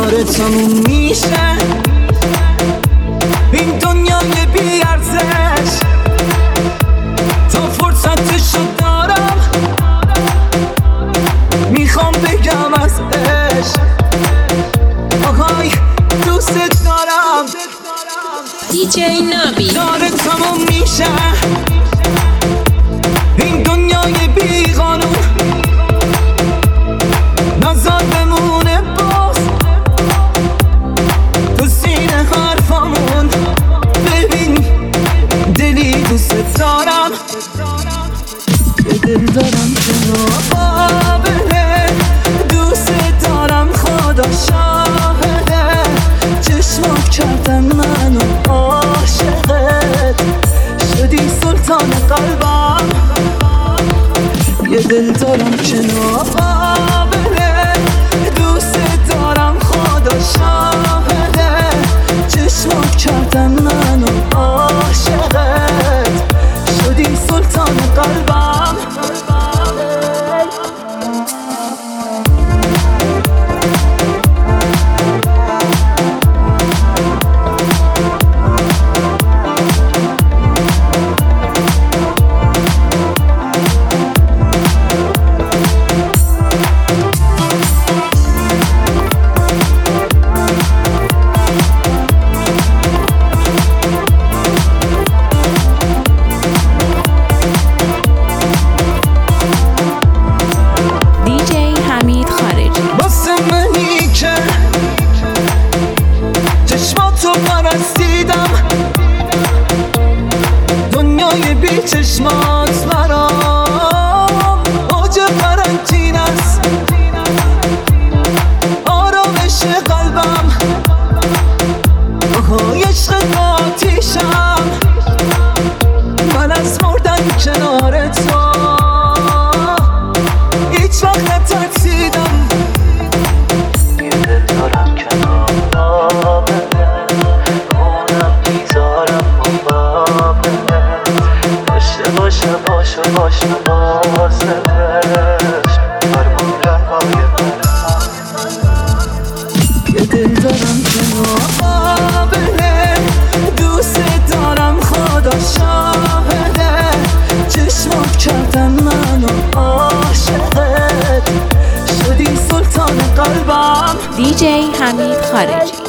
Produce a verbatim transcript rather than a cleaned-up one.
داره تموم میشه این دنیای بی ارزش، تا فرصتشو دارم میخوام بگم از عشق آهای دوست دارم. دیجی نابی داره تموم میشه این دنیای بی قانون، نظر بمونه باز تو سینه حرفامون. ببین دلی دوست دارم، به دل دارم که نابابله، دوست دارم خدا شاهده، چشمات کردن منو عاشقت، شدی سلطان قلبم. یه دل دارم که نابابله، دوست دارم خدا شاهده، چشمات کردن منو عاشقت، شدی سلطان قلبم. پرستیدم دنیای بی چشمات برام اوج قرنطین است، آرامش قلبم آهای عشق آتیشم، من از مردن کنار تو هیچ وقت نترسیدم. یه دل دارم کنار باشه باشه باشه واسه عشق فرمون رهای منم. یه دل دارم که نابابله، دوست دارم خدا شاهده، چشمات کردن منو عاشقت، شدی سلطان قلبم. دیجی حمید خارجی.